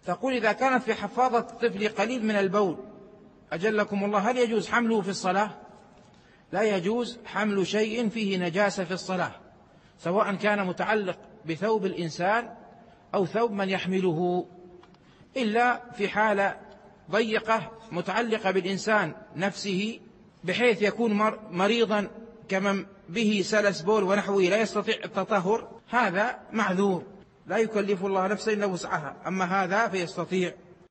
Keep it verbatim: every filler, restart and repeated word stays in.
تقول إذا كانت في حفاضة الطفل قليل من البول أجلكم الله، هل يجوز حمله في الصلاة؟ لا يجوز حمل شيء فيه نجاسة في الصلاة، سواء كان متعلق بثوب الإنسان أو ثوب من يحمله، إلا في حالة ضيقة متعلقة بالإنسان نفسه بحيث يكون مريضا كمن به سلس بول ونحوه لا يستطيع التطهر، هذا معذور لا يكلف الله نفسا إلا وسعها، أما هذا فيستطيع